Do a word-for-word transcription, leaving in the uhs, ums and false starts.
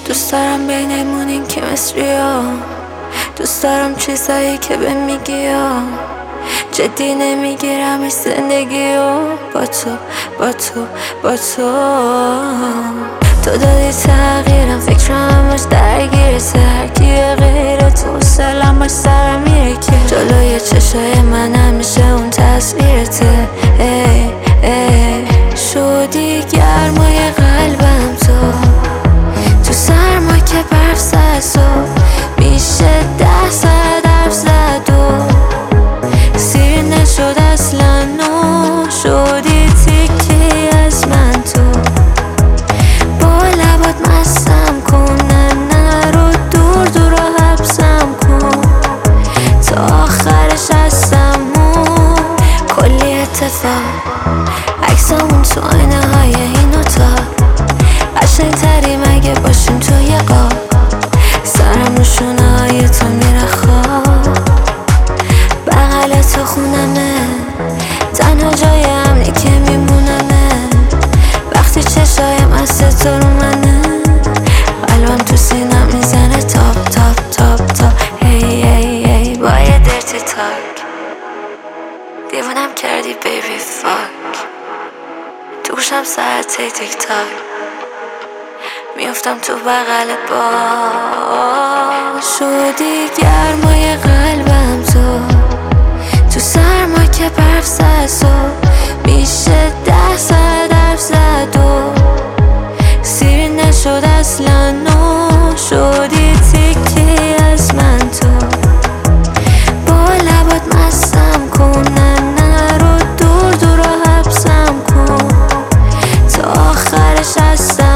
دوست دارم بینمون این کیمستری ها، دوست دارم چیزایی که به میگی ها، جدی نمیگیرم زندگی ها، با تو با تو با تو تو دادی تغییرم، فکرم همش درگیره، هرکیه غیر تو سلام باش سرم میره که جلوی چشای من همیشه اون تصویرته. ای ای شدی گرمای قلبم تو، تو سرما که برف زد صبح میشه ده ساعت حرف زد و سیر نشد اصلا نو شدی تیکی از من تو، با لبات مستم کن نه رو دور دور رو حبسم کن تا آخرش هستم و کلی اتفاق عکسامون تو آینه های این اتاق قشنگ تری مگه باشیم تو یه قاب سرم رو شونه های تو میره خواب بغل تو خونمه تنها جای امنی که میمونمه وقتی چشایم از تو رو منه قلبم تو سینم میزنه تاپ تاپ تاپ تاپ هی هی هی با یه درتی تاک دیوونم کردی بیبی فاک تو گوشم ساعت تیک تاک میافتم تو بغل با شدی گرمای قلبم تو، تو سرما که برف زد صبح میشه ده ساعت حرف زد و سیر نشد اصلا نو شدی تیکی از من تو، با لبات مستم کن نه رو دور دور رو حبسم کن تا آخرش هستم